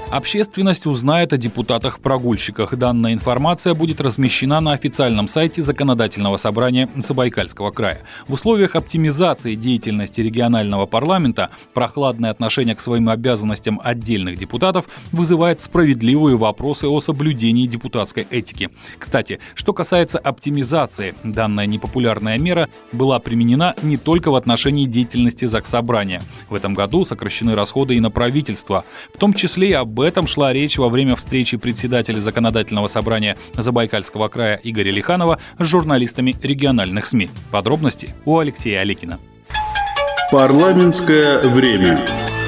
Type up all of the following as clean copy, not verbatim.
Общественность узнает о депутатах-прогульщиках. Данная информация будет размещена на официальном сайте Законодательного собрания Забайкальского края. В условиях оптимизации деятельности регионального парламента прохладное отношение к своим обязанностям отдельных депутатов вызывает справедливые вопросы о соблюдении депутатской этики. Кстати, что касается оптимизации, данная непопулярная мера была применена не только в отношении деятельности Заксобрания. В этом году сокращены расходы и на правительство, в том числе и об этом шла речь во время встречи председателя Законодательного собрания Забайкальского края Игоря Лиханова с журналистами региональных СМИ. Подробности у Алексея Алекина. Парламентское время.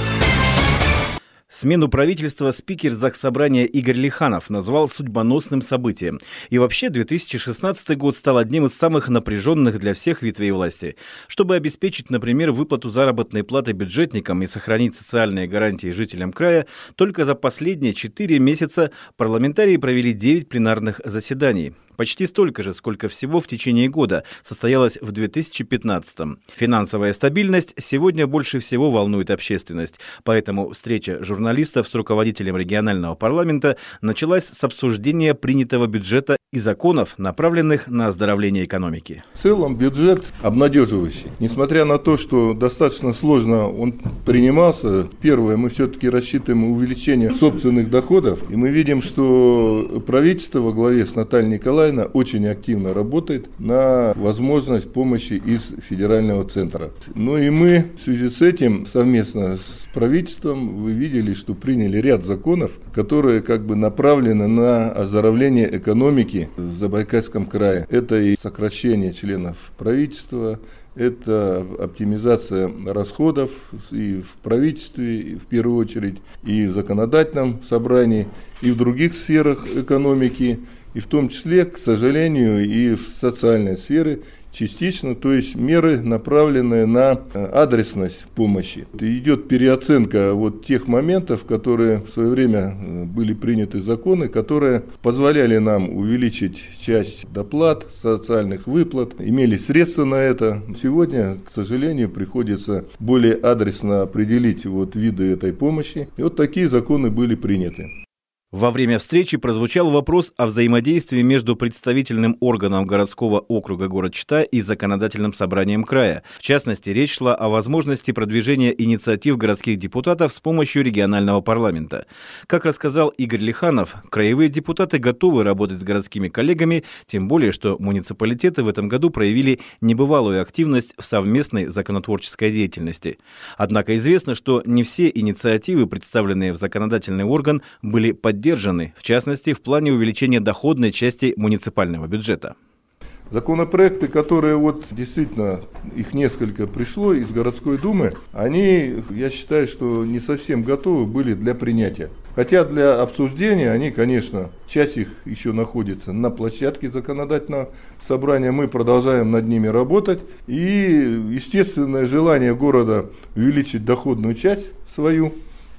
Смену правительства спикер Заксобрания Игорь Лиханов назвал судьбоносным событием. И вообще 2016 год стал одним из самых напряженных для всех ветвей власти. Чтобы обеспечить, например, выплату заработной платы бюджетникам и сохранить социальные гарантии жителям края, только за последние 4 месяца парламентарии провели 9 пленарных заседаний. Почти столько же, сколько всего в течение года состоялось в 2015-м. Финансовая стабильность сегодня больше всего волнует общественность. Поэтому встреча журналистов с руководителем регионального парламента началась с обсуждения принятого бюджета и законов, направленных на оздоровление экономики. В целом бюджет обнадеживающий. Несмотря на то, что достаточно сложно он принимался, первое, мы все-таки рассчитываем увеличение собственных доходов. И мы видим, что правительство во главе с Натальей Николаевной очень активно работает на возможность помощи из федерального центра. Ну и мы в связи с этим совместно с правительством, вы видели, что приняли ряд законов, которые направлены на оздоровление экономики в Забайкальском крае. Это и сокращение членов правительства, это оптимизация расходов и в правительстве, и в первую очередь, и в законодательном собрании, и в других сферах экономики, и в том числе, к сожалению, и в социальной сфере частично, то есть меры, направленные на адресность помощи. Идет переоценка тех моментов, которые в свое время были приняты законы, которые позволяли нам увеличить часть доплат, социальных выплат, имели средства на это. Сегодня, к сожалению, приходится более адресно определить виды этой помощи. И такие законы были приняты. Во время встречи прозвучал вопрос о взаимодействии между представительным органом городского округа город Чита и законодательным собранием края. В частности, речь шла о возможности продвижения инициатив городских депутатов с помощью регионального парламента. Как рассказал Игорь Лиханов, краевые депутаты готовы работать с городскими коллегами, тем более, что муниципалитеты в этом году проявили небывалую активность в совместной законотворческой деятельности. Однако известно, что не все инициативы, представленные в законодательный орган, были поддержаны, в частности, в плане увеличения доходной части муниципального бюджета. Законопроекты, которые действительно, их несколько пришло из городской думы, они, я считаю, что не совсем готовы были для принятия. Хотя для обсуждения они, конечно, часть их еще находится на площадке законодательного собрания, мы продолжаем над ними работать. И естественное желание города увеличить доходную часть свою,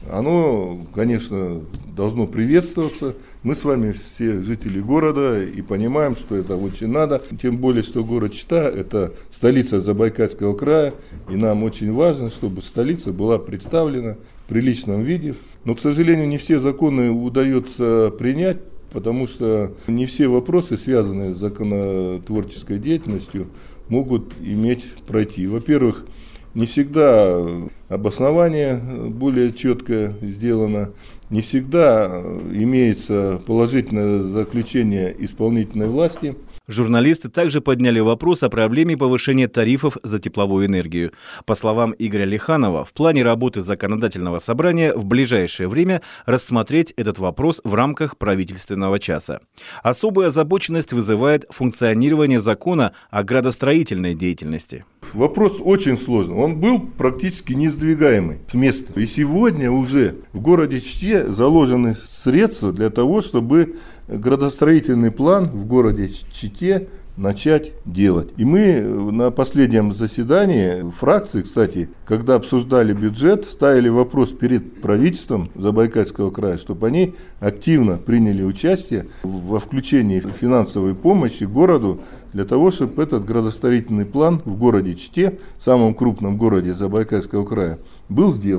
оно, конечно, должно приветствоваться. Мы с вами все жители города и понимаем, что это очень надо. Тем более, что город Чита – это столица Забайкальского края. И нам очень важно, чтобы столица была представлена в приличном виде. Но, к сожалению, не все законы удается принять, потому что не все вопросы, связанные с законотворческой деятельностью, могут пройти. Во-первых, не всегда обоснование более четко сделано, не всегда имеется положительное заключение исполнительной власти. Журналисты также подняли вопрос о проблеме повышения тарифов за тепловую энергию. По словам Игоря Лиханова, в плане работы законодательного собрания в ближайшее время рассмотреть этот вопрос в рамках правительственного часа. Особую озабоченность вызывает функционирование закона о градостроительной деятельности. Вопрос очень сложный. Он был практически несдвигаемый с места. И сегодня уже в городе Чите заложены средства для того, чтобы градостроительный план в городе Чите начать делать. И мы на последнем заседании фракции, кстати, когда обсуждали бюджет, ставили вопрос перед правительством Забайкальского края, чтобы они активно приняли участие во включении финансовой помощи городу для того, чтобы этот градостроительный план в городе Чите, самом крупном городе Забайкальского края, был сделан.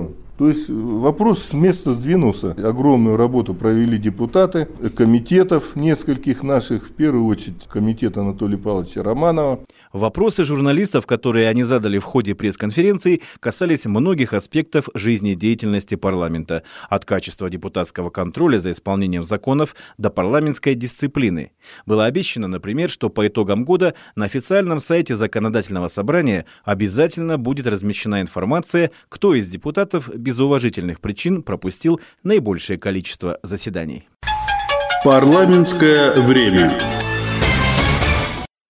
То есть вопрос с места сдвинулся. Огромную работу провели депутаты комитетов нескольких наших, в первую очередь комитет Анатолия Павловича Романова. Вопросы журналистов, которые они задали в ходе пресс-конференции, касались многих аспектов жизнедеятельности парламента. От качества депутатского контроля за исполнением законов до парламентской дисциплины. Было обещано, например, что по итогам года на официальном сайте Законодательного собрания обязательно будет размещена информация, кто из депутатов без уважительных причин пропустил наибольшее количество заседаний. Парламентское время.